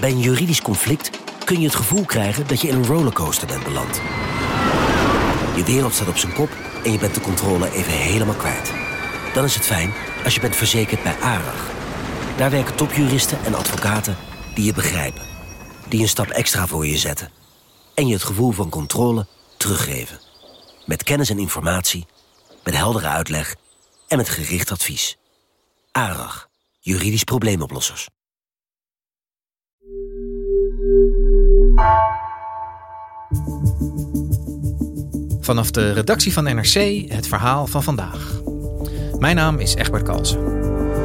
Bij een juridisch conflict kun je het gevoel krijgen dat je in een rollercoaster bent beland. Je wereld staat op zijn kop en je bent de controle even helemaal kwijt. Dan is het fijn als je bent verzekerd bij ARAG. Daar werken topjuristen en advocaten die je begrijpen. Die een stap extra voor je zetten. En je het gevoel van controle teruggeven. Met kennis en informatie, met heldere uitleg en met gericht advies. ARAG, juridisch probleemoplossers. Vanaf de redactie van NRC het verhaal van vandaag. Mijn naam is Egbert Kalsen.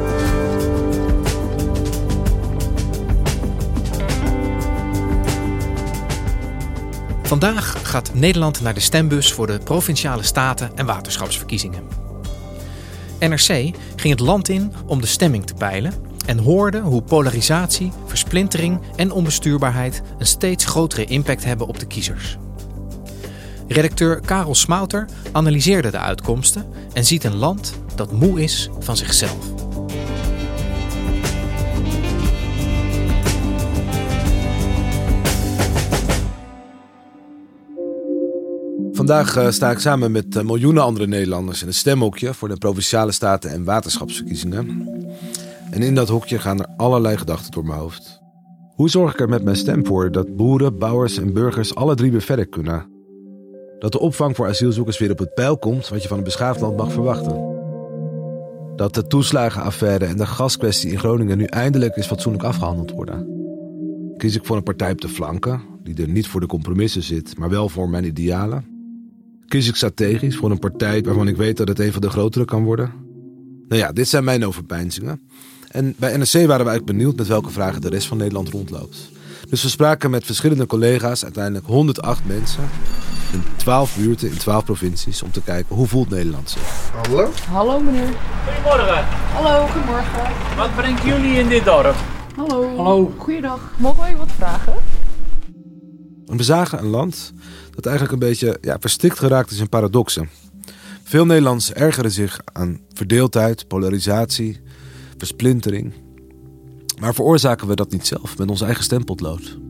Vandaag gaat Nederland naar de stembus voor de Provinciale Staten- en Waterschapsverkiezingen. NRC ging het land in om de stemming te peilen en hoorde hoe polarisatie, versplintering en onbestuurbaarheid een steeds grotere impact hebben op de kiezers. Redacteur Karel Smouter analyseerde de uitkomsten en ziet een land dat moe is van zichzelf. Vandaag sta ik samen met miljoenen andere Nederlanders in het stemhokje voor de Provinciale Staten- en Waterschapsverkiezingen. En in dat hokje gaan er allerlei gedachten door mijn hoofd. Hoe zorg ik er met mijn stem voor dat boeren, bouwers en burgers alle drie weer verder kunnen? Dat de opvang voor asielzoekers weer op het peil komt wat je van een beschaafd land mag verwachten. Dat de toeslagenaffaire en de gaskwestie in Groningen nu eindelijk eens fatsoenlijk afgehandeld worden. Kies ik voor een partij op de flanken, die er niet voor de compromissen zit, maar wel voor mijn idealen? Kies ik strategisch voor een partij waarvan ik weet dat het een van de grotere kan worden? Nou ja, dit zijn mijn overpeinzingen. En bij NRC waren we eigenlijk benieuwd met welke vragen de rest van Nederland rondloopt. Dus we spraken met verschillende collega's, uiteindelijk 108 mensen, in 12 buurten in 12 provincies, om te kijken hoe voelt Nederland zich. Hallo? Hallo meneer. Goedemorgen. Hallo, goedemorgen. Wat brengt jullie in dit dorp? Hallo. Hallo. Goeiedag. Mogen wij wat vragen? We zagen een land dat eigenlijk een beetje verstikt geraakt is in paradoxen. Veel Nederlanders ergeren zich aan verdeeldheid, polarisatie, versplintering. Maar veroorzaken we dat niet zelf met ons eigen stempotlood?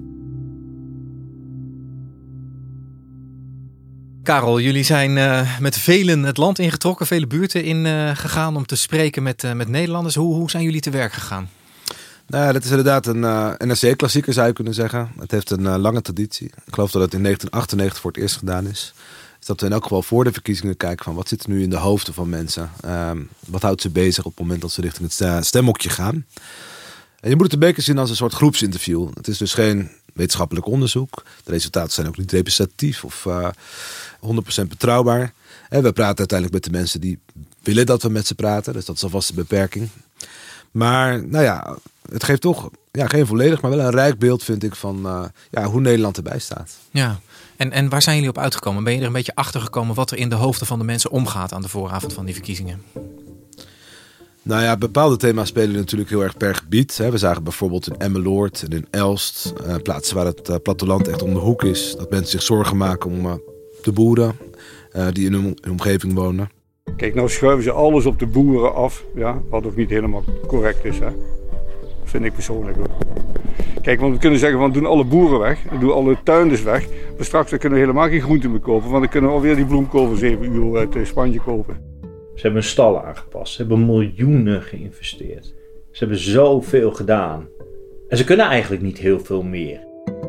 Karel, jullie zijn met velen het land ingetrokken, vele buurten ingegaan om te spreken met Nederlanders. Hoe zijn jullie te werk gegaan? Nou, dat is inderdaad een NRC-klassieker, zou je kunnen zeggen. Het heeft een lange traditie. Ik geloof dat het in 1998 voor het eerst gedaan is. Dus dat we in elk geval voor de verkiezingen kijken van wat zit er nu in de hoofden van mensen. Wat houdt ze bezig op het moment dat ze richting het stemhokje gaan. En je moet het een beetje zien als een soort groepsinterview. Het is dus geen wetenschappelijk onderzoek. De resultaten zijn ook niet representatief of 100% betrouwbaar. En we praten uiteindelijk met de mensen die willen dat we met ze praten. Dus dat is alvast de beperking. Maar het geeft toch geen volledig, maar wel een rijk beeld, vind ik, van hoe Nederland erbij staat. Ja, en waar zijn jullie op uitgekomen? Ben je er een beetje achter gekomen wat er in de hoofden van de mensen omgaat aan de vooravond van die verkiezingen? Nou ja, bepaalde thema's spelen natuurlijk heel erg per gebied. We zagen bijvoorbeeld in Emmeloord en in Elst, plaatsen waar het platteland echt om de hoek is, dat mensen zich zorgen maken om de boeren die in hun omgeving wonen. Kijk, nou schuiven ze alles op de boeren af, wat ook niet helemaal correct is, hè. Vind ik persoonlijk wel. Kijk, want we kunnen zeggen van doen alle boeren weg, doen alle tuinders weg. Maar straks kunnen we helemaal geen groenten meer kopen, want dan kunnen we alweer die bloemkool voor 7 euro uit Spanje kopen. Ze hebben hun stallen aangepast, ze hebben miljoenen geïnvesteerd. Ze hebben zoveel gedaan. En ze kunnen eigenlijk niet heel veel meer.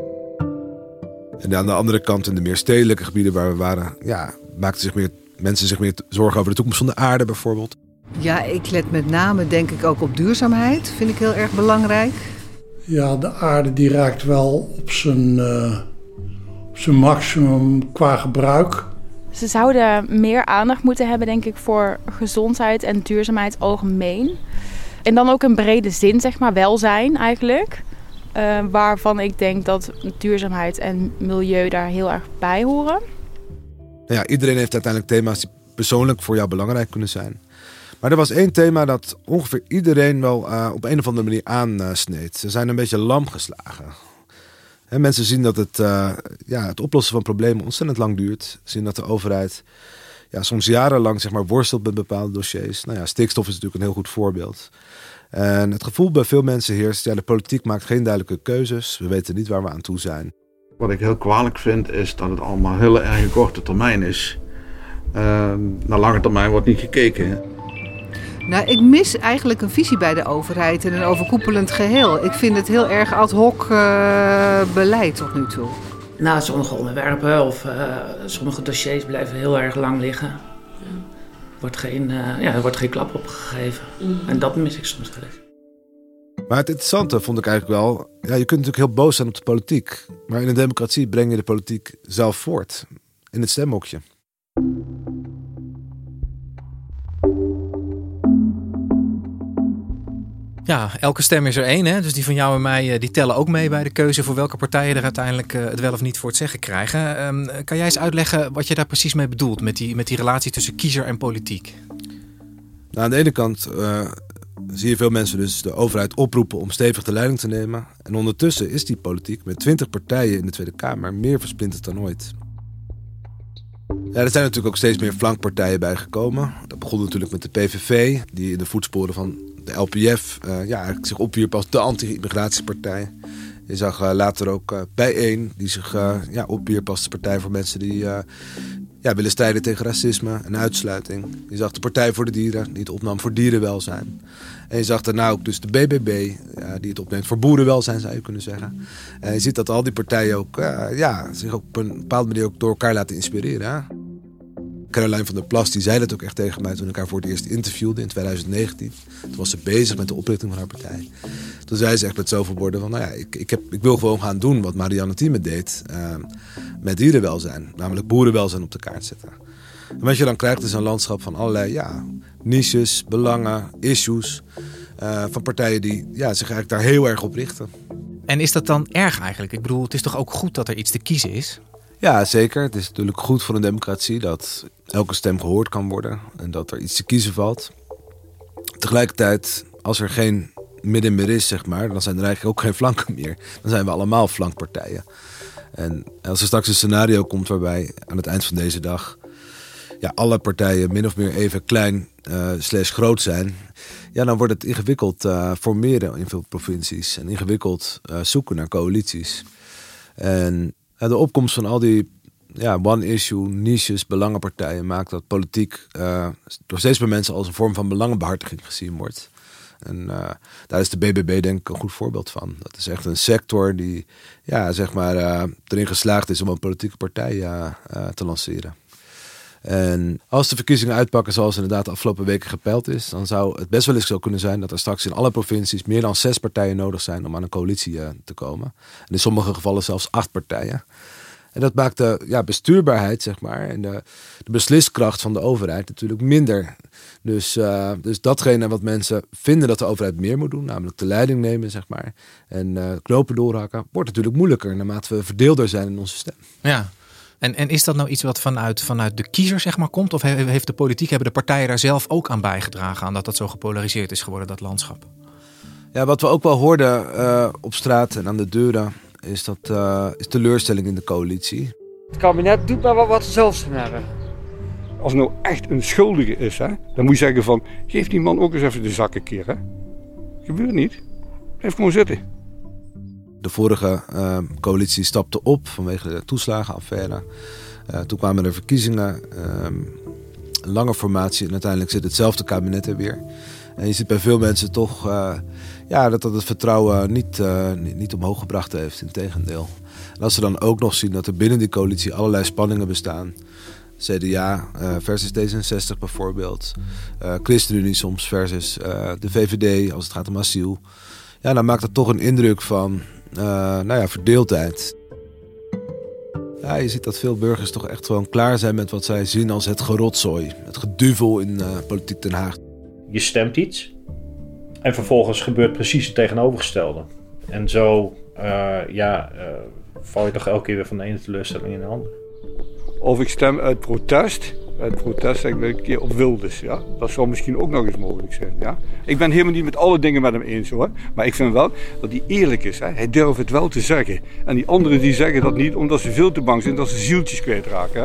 En aan de andere kant, in de meer stedelijke gebieden waar we waren, maakten mensen zich meer zorgen over de toekomst van de aarde bijvoorbeeld. Ja, ik let met name denk ik ook op duurzaamheid. Vind ik heel erg belangrijk. Ja, de aarde die raakt wel op zijn maximum qua gebruik. Ze zouden meer aandacht moeten hebben, denk ik, voor gezondheid en duurzaamheid algemeen. En dan ook in brede zin, zeg maar, welzijn eigenlijk. Waarvan ik denk dat duurzaamheid en milieu daar heel erg bij horen. Nou ja, iedereen heeft uiteindelijk thema's die persoonlijk voor jou belangrijk kunnen zijn. Maar er was één thema dat ongeveer iedereen wel op een of andere manier aansneed. Ze zijn een beetje lam geslagen. Mensen zien dat het oplossen van problemen ontzettend lang duurt. Zien dat de overheid soms jarenlang worstelt met bepaalde dossiers. Nou ja, stikstof is natuurlijk een heel goed voorbeeld. En het gevoel bij veel mensen heerst, de politiek maakt geen duidelijke keuzes. We weten niet waar we aan toe zijn. Wat ik heel kwalijk vind is dat het allemaal heel erg korte termijn is. Naar lange termijn wordt niet gekeken. Hè? Nou, ik mis eigenlijk een visie bij de overheid en een overkoepelend geheel. Ik vind het heel erg ad hoc beleid tot nu toe. Nou, sommige onderwerpen of sommige dossiers blijven heel erg lang liggen. Er wordt geen klap op gegeven. En dat mis ik soms wel eens. Maar het interessante vond ik eigenlijk wel... Ja, je kunt natuurlijk heel boos zijn op de politiek. Maar in een democratie breng je de politiek zelf voort. In het stemhokje. Ja, elke stem is er één. Hè? Dus die van jou en mij die tellen ook mee bij de keuze... voor welke partijen er uiteindelijk het wel of niet voor het zeggen krijgen. Kan jij eens uitleggen wat je daar precies mee bedoelt... met die relatie tussen kiezer en politiek? Nou, aan de ene kant zie je veel mensen dus de overheid oproepen... om stevig de leiding te nemen. En ondertussen is die politiek met 20 partijen in de Tweede Kamer... meer versplinterd dan ooit. Ja, er zijn natuurlijk ook steeds meer flankpartijen bijgekomen. Dat begon natuurlijk met de PVV... die in de voetsporen van de LPF eigenlijk zich opwierp als de anti-immigratiepartij. Je zag later ook Bijeen, die zich opwierp als de partij voor mensen die willen strijden tegen racisme en uitsluiting. Je zag de Partij voor de Dieren, die het opnam voor dierenwelzijn. En je zag daarna ook dus de BBB, die het opneemt voor boerenwelzijn, zou je kunnen zeggen. En je ziet dat al die partijen ook, zich op een bepaalde manier ook door elkaar laten inspireren. Hè? Caroline van der Plas die zei dat ook echt tegen mij toen ik haar voor het eerst interviewde in 2019. Toen was ze bezig met de oprichting van haar partij. Toen zei ze echt met zoveel woorden van, ik wil gewoon gaan doen wat Marianne Thieme deed met dierenwelzijn. Namelijk boerenwelzijn op de kaart zetten. En wat je dan krijgt is een landschap van allerlei niches, belangen, issues van partijen die zich eigenlijk daar heel erg op richten. En is dat dan erg eigenlijk? Ik bedoel, het is toch ook goed dat er iets te kiezen is? Ja, zeker. Het is natuurlijk goed voor een democratie dat elke stem gehoord kan worden en dat er iets te kiezen valt. Tegelijkertijd, als er geen midden meer is, zeg maar, dan zijn er eigenlijk ook geen flanken meer. Dan zijn we allemaal flankpartijen. En als er straks een scenario komt waarbij aan het eind van deze dag alle partijen min of meer even klein / groot zijn, dan wordt het ingewikkeld formeren in veel provincies en ingewikkeld zoeken naar coalities. En de opkomst van al die one-issue, niches, belangenpartijen maakt dat politiek door steeds meer mensen als een vorm van belangenbehartiging gezien wordt. En daar is de BBB denk ik een goed voorbeeld van. Dat is echt een sector die erin geslaagd is om een politieke partij te lanceren. En als de verkiezingen uitpakken zoals inderdaad de afgelopen weken gepeild is, dan zou het best wel eens zo kunnen zijn dat er straks in alle provincies meer dan 6 partijen nodig zijn om aan een coalitie te komen. En in sommige gevallen zelfs 8 partijen. En dat maakt de bestuurbaarheid, zeg maar, en de besliskracht van de overheid natuurlijk minder. Dus datgene wat mensen vinden dat de overheid meer moet doen, namelijk de leiding nemen, zeg maar, en knopen doorhakken, wordt natuurlijk moeilijker naarmate we verdeelder zijn in onze stem. Ja. En is dat nou iets wat vanuit de kiezer zeg maar komt? Of heeft de politiek, hebben de partijen daar zelf ook aan bijgedragen aan dat zo gepolariseerd is geworden, dat landschap? Ja, wat we ook wel hoorden op straat en aan de deuren is teleurstelling in de coalitie. Het kabinet doet maar wat ze zelf gaan hebben. Als er nou echt een schuldige is, dan moet je zeggen van, geef die man ook eens even de zak een keer. Hè? Gebeurt niet. Blijf gewoon zitten. De vorige coalitie stapte op vanwege de toeslagenaffaire. Toen kwamen er verkiezingen, een lange formatie en uiteindelijk zit hetzelfde kabinet er weer. En je ziet bij veel mensen toch dat het vertrouwen niet omhoog gebracht heeft, integendeel. En als ze dan ook nog zien dat er binnen die coalitie allerlei spanningen bestaan. CDA versus D66 bijvoorbeeld. ChristenUnie soms versus de VVD als het gaat om asiel. Ja, dan maakt dat toch een indruk van verdeeldheid. Ja, je ziet dat veel burgers toch echt gewoon klaar zijn met wat zij zien als het gerotzooi. Het geduvel in politiek Den Haag. Je stemt iets en vervolgens gebeurt precies het tegenovergestelde. En zo val je toch elke keer weer van de ene teleurstelling in de andere. Of ik stem uit protest. Uit protest zeg ik een keer op Wilders. Ja? Dat zou misschien ook nog eens mogelijk zijn. Ja? Ik ben helemaal niet met alle dingen met hem eens hoor. Maar ik vind wel dat hij eerlijk is. Hè? Hij durft het wel te zeggen. En die anderen die zeggen dat niet omdat ze veel te bang zijn dat ze zieltjes kwijtraken. Hè?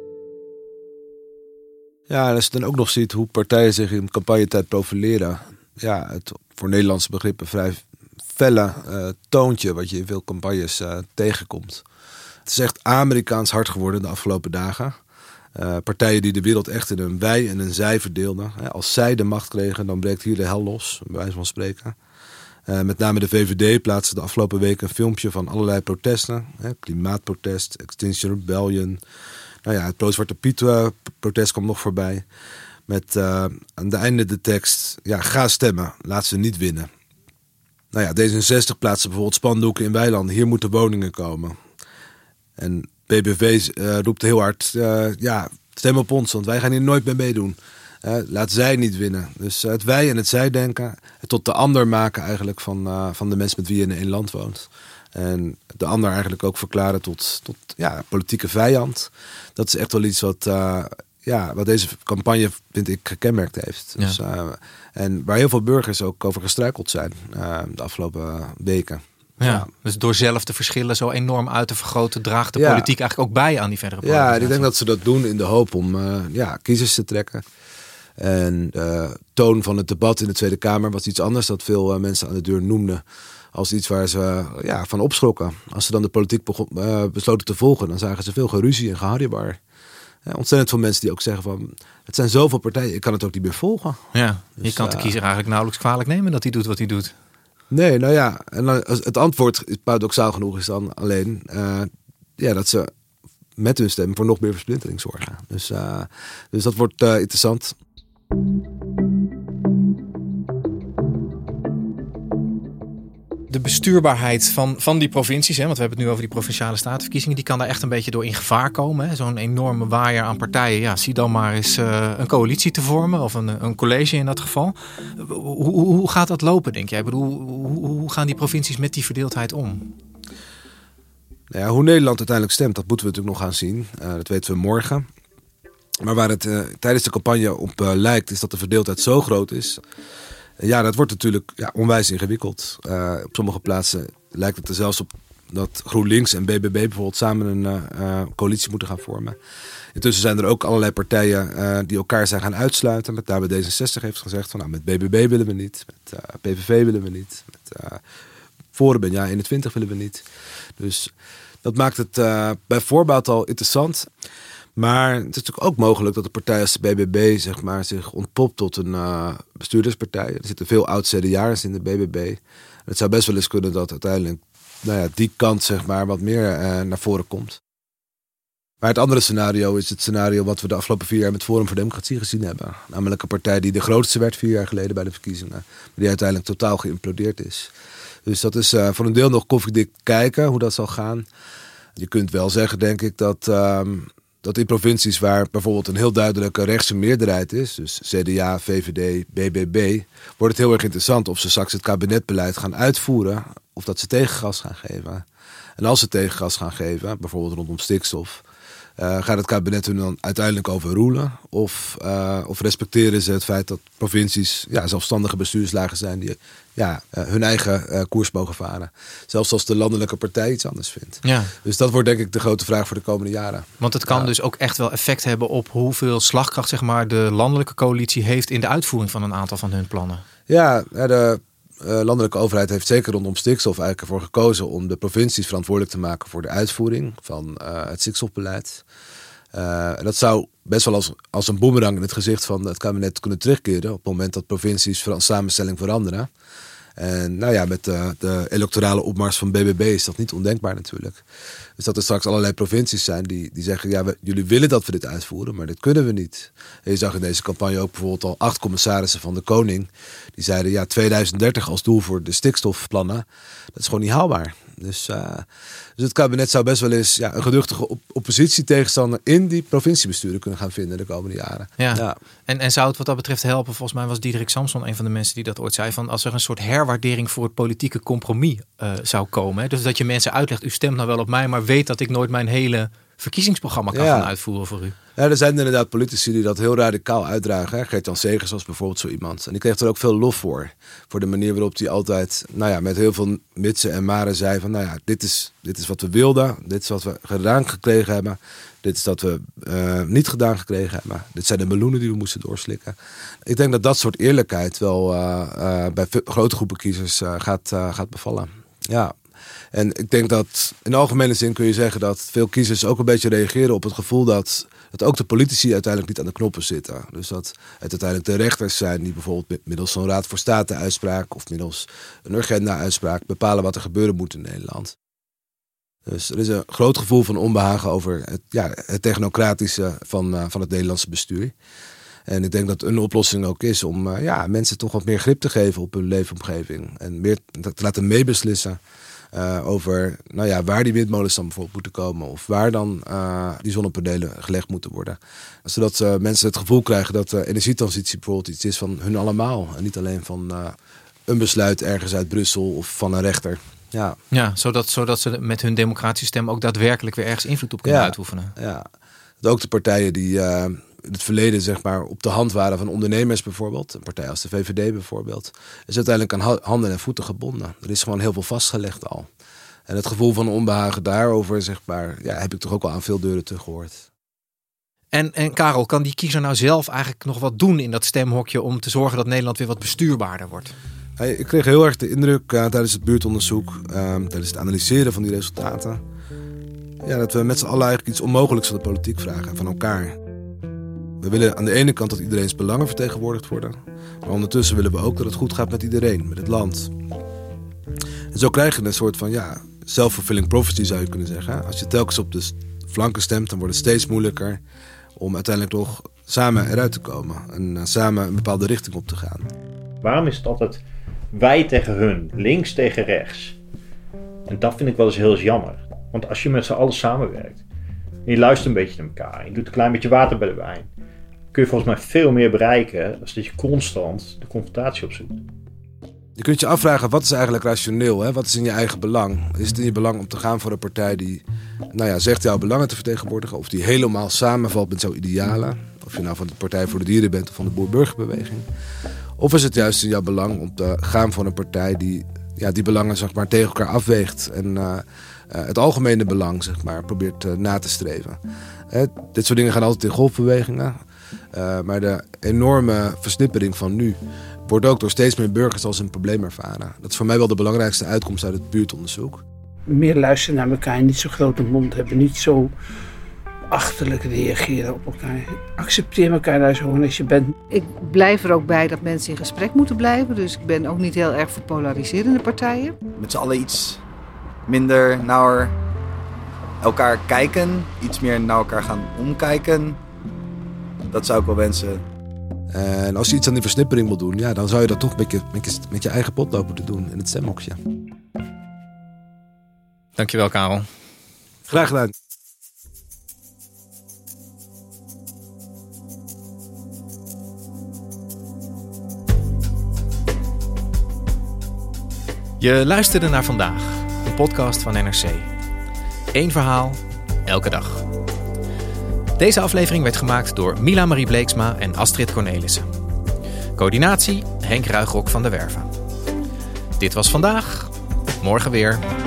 Ja, en als je dan ook nog ziet hoe partijen zich in campagnetijd profileren. het voor Nederlandse begrippen vrij felle toontje wat je in veel campagnes tegenkomt. Het is echt Amerikaans hard geworden de afgelopen dagen. Partijen die de wereld echt in een wij en een zij verdeelden. Als zij de macht kregen, dan breekt hier de hel los, bij wijze van spreken. Met name de VVD plaatste de afgelopen weken een filmpje van allerlei protesten. Klimaatprotest, Extinction Rebellion. Het pro-Zwarte Piet protest komt nog voorbij. Met aan het einde de tekst, ga stemmen, laat ze niet winnen. D66 plaatste bijvoorbeeld spandoeken in weilanden. Hier moeten woningen komen. En BBV roept heel hard, stem op ons, want wij gaan hier nooit mee meedoen. Laat zij niet winnen. Dus het wij en het zij denken, het tot de ander maken eigenlijk van de mensen met wie je in één land woont. En de ander eigenlijk ook verklaren tot politieke vijand. Dat is echt wel iets wat deze campagne, vind ik, gekenmerkt heeft. Ja. Dus, en waar heel veel burgers ook over gestruikeld zijn de afgelopen weken. Ja, dus door zelf de verschillen zo enorm uit te vergroten, draagt de politiek eigenlijk ook bij aan die verdere polarisatie. Ja, ik denk dat ze dat doen in de hoop om kiezers te trekken. En de toon van het debat in de Tweede Kamer was iets anders dat veel mensen aan de deur noemden als iets waar ze van opschrokken. Als ze dan de politiek besloten te volgen, dan zagen ze veel geruzie en geharriebar. Ontzettend veel mensen die ook zeggen van, het zijn zoveel partijen, ik kan het ook niet meer volgen. Ja, dus, je kan de kiezer eigenlijk nauwelijks kwalijk nemen dat hij doet wat hij doet. Nee, en dan, het antwoord, paradoxaal genoeg, is dan alleen dat ze met hun stem voor nog meer versplintering zorgen. Dus dat wordt interessant. De bestuurbaarheid van die provincies, want we hebben het nu over die provinciale statenverkiezingen, die kan daar echt een beetje door in gevaar komen. Zo'n enorme waaier aan partijen. Zie dan maar eens een coalitie te vormen of een college in dat geval. Hoe gaat dat lopen, denk jij? Ik bedoel, hoe gaan die provincies met die verdeeldheid om? Hoe Nederland uiteindelijk stemt, dat moeten we natuurlijk nog gaan zien. Dat weten we morgen. Maar waar het tijdens de campagne op lijkt, is dat de verdeeldheid zo groot is. Dat wordt natuurlijk onwijs ingewikkeld. Op sommige plaatsen lijkt het er zelfs op dat GroenLinks en BBB bijvoorbeeld samen een coalitie moeten gaan vormen. Intussen zijn er ook allerlei partijen die elkaar zijn gaan uitsluiten. Met name D66 heeft gezegd van met BBB willen we niet, met PVV willen we niet, met Forum en Ja21 willen we niet. Dus dat maakt het bij voorbaat al interessant. Maar het is natuurlijk ook mogelijk dat de partij als de BBB zich ontpopt tot een bestuurderspartij. Er zitten veel oud-CDA'ers in de BBB. Het zou best wel eens kunnen dat uiteindelijk die kant wat meer naar voren komt. Maar het andere scenario is het scenario wat we de afgelopen 4 jaar met Forum voor Democratie gezien hebben. Namelijk een partij die de grootste werd 4 jaar geleden bij de verkiezingen. Maar die uiteindelijk totaal geïmplodeerd is. Dus dat is voor een deel nog koffiedik kijken hoe dat zal gaan. Je kunt wel zeggen, denk ik, dat in provincies waar bijvoorbeeld een heel duidelijke rechtse meerderheid is, dus CDA, VVD, BBB, wordt het heel erg interessant of ze straks het kabinetbeleid gaan uitvoeren of dat ze tegengas gaan geven. En als ze tegengas gaan geven, bijvoorbeeld rondom stikstof, gaat het kabinet hun dan uiteindelijk overroelen? Of respecteren ze het feit dat provincies zelfstandige bestuurslagen zijn die hun eigen koers mogen varen? Zelfs als de landelijke partij iets anders vindt. Ja. Dus dat wordt denk ik de grote vraag voor de komende jaren. Want het kan dus ook echt wel effect hebben op hoeveel slagkracht de landelijke coalitie heeft in de uitvoering van een aantal van hun plannen. Ja, de landelijke overheid heeft zeker rondom stikstof eigenlijk ervoor gekozen om de provincies verantwoordelijk te maken voor de uitvoering van het stikstofbeleid. Dat zou best wel als een boemerang in het gezicht van het kabinet kunnen terugkeren op het moment dat provincies van samenstelling veranderen. En met de electorale opmars van BBB is dat niet ondenkbaar natuurlijk. Dus dat er straks allerlei provincies zijn die zeggen, jullie willen dat we dit uitvoeren, maar dit kunnen we niet. En je zag in deze campagne ook bijvoorbeeld al 8 commissarissen van de Koning. Die zeiden 2030 als doel voor de stikstofplannen. Dat is gewoon niet haalbaar. Dus het kabinet zou best wel eens een geduchtige oppositietegenstander in die provinciebesturen kunnen gaan vinden de komende jaren. Ja. En zou het wat dat betreft helpen? Volgens mij was Diederik Samson een van de mensen die dat ooit zei, van als er een soort herwaardering voor het politieke compromis zou komen. Hè? Dus dat je mensen uitlegt, u stemt nou wel op mij, maar weet dat ik nooit mijn hele verkiezingsprogramma kan gaan uitvoeren voor u. Ja, er zijn inderdaad politici die dat heel radicaal uitdragen. Hè? Gert-Jan Segers was bijvoorbeeld zo iemand. En ik kreeg er ook veel lof voor. Voor de manier waarop hij altijd met heel veel mitsen en maren zei van... dit is wat we wilden. Dit is wat we gedaan gekregen hebben. Dit is wat we niet gedaan gekregen hebben. Dit zijn de meloenen die we moesten doorslikken. Ik denk dat dat soort eerlijkheid wel bij grote groepen kiezers gaat bevallen. Ja. En ik denk dat in de algemene zin kun je zeggen dat veel kiezers ook een beetje reageren op het gevoel dat ook de politici uiteindelijk niet aan de knoppen zitten. Dus dat het uiteindelijk de rechters zijn die bijvoorbeeld middels zo'n Raad voor State-uitspraak of middels een agenda-uitspraak bepalen wat er gebeuren moet in Nederland. Dus er is een groot gevoel van onbehagen over het technocratische van het Nederlandse bestuur. En ik denk dat een oplossing ook is om mensen toch wat meer grip te geven op hun leefomgeving. En meer te laten meebeslissen over waar die windmolens dan bijvoorbeeld moeten komen. Of waar dan die zonnepanelen gelegd moeten worden. Zodat mensen het gevoel krijgen dat de energietransitie bijvoorbeeld iets is van hun allemaal. En niet alleen van een besluit ergens uit Brussel of van een rechter. Ja, zodat ze met hun democratische stem ook daadwerkelijk weer ergens invloed op kunnen uitoefenen. Ja, dat ook de partijen die in het verleden zeg maar op de hand waren van ondernemers bijvoorbeeld. Een partij als de VVD bijvoorbeeld. Is uiteindelijk aan handen en voeten gebonden. Er is gewoon heel veel vastgelegd al. En het gevoel van onbehagen daarover zeg maar, heb ik toch ook wel aan veel deuren teruggehoord. En Karel, kan die kiezer nou zelf eigenlijk nog wat doen in dat stemhokje om te zorgen dat Nederland weer wat bestuurbaarder wordt? Ik kreeg heel erg de indruk tijdens het buurtonderzoek, tijdens het analyseren van die resultaten, dat we met z'n allen eigenlijk iets onmogelijks van de politiek vragen, van elkaar. We willen aan de ene kant dat iedereen's belangen vertegenwoordigd worden, maar ondertussen willen we ook dat het goed gaat met iedereen, met het land. En zo krijg je een soort van self-fulfilling prophecy zou je kunnen zeggen. Als je telkens op de flanken stemt, dan wordt het steeds moeilijker om uiteindelijk toch samen eruit te komen en samen een bepaalde richting op te gaan. Waarom is het altijd wij tegen hun, links tegen rechts? En dat vind ik wel eens heel jammer. Want als je met z'n allen samenwerkt, en je luistert een beetje naar elkaar, en je doet een klein beetje water bij de wijn, kun je volgens mij veel meer bereiken dan dat je constant de confrontatie opzoekt. Je kunt je afvragen, wat is eigenlijk rationeel? Hè? Wat is in je eigen belang? Is het in je belang om te gaan voor een partij die zegt jouw belangen te vertegenwoordigen, of die helemaal samenvalt met jouw idealen? Of je nou van de Partij voor de Dieren bent of van de Boer-Burgerbeweging. Of is het juist in jouw belang om te gaan voor een partij die die belangen zeg maar, tegen elkaar afweegt en het algemene belang zeg maar, probeert na te streven. Dit soort dingen gaan altijd in golfbewegingen. Maar de enorme versnippering van nu wordt ook door steeds meer burgers als een probleem ervaren. Dat is voor mij wel de belangrijkste uitkomst uit het buurtonderzoek. Meer luisteren naar elkaar, niet zo grote mond hebben, niet zo achterlijk reageren op elkaar. Accepteer elkaar daar zo gewoon als je bent. Ik blijf er ook bij dat mensen in gesprek moeten blijven. Dus ik ben ook niet heel erg voor polariserende partijen. Met z'n allen iets minder naar elkaar kijken. Iets meer naar elkaar gaan omkijken. Dat zou ik wel wensen. En als je iets aan die versnippering wil doen, dan zou je dat toch met je eigen potlood moeten doen in het stemhokje. Dankjewel, Karel. Graag gedaan. Je luisterde naar Vandaag, een podcast van NRC. Eén verhaal, elke dag. Deze aflevering werd gemaakt door Mila Marie Bleeksma en Astrid Cornelissen. Coördinatie Henk Ruigrok van der Werven. Dit was Vandaag, morgen weer.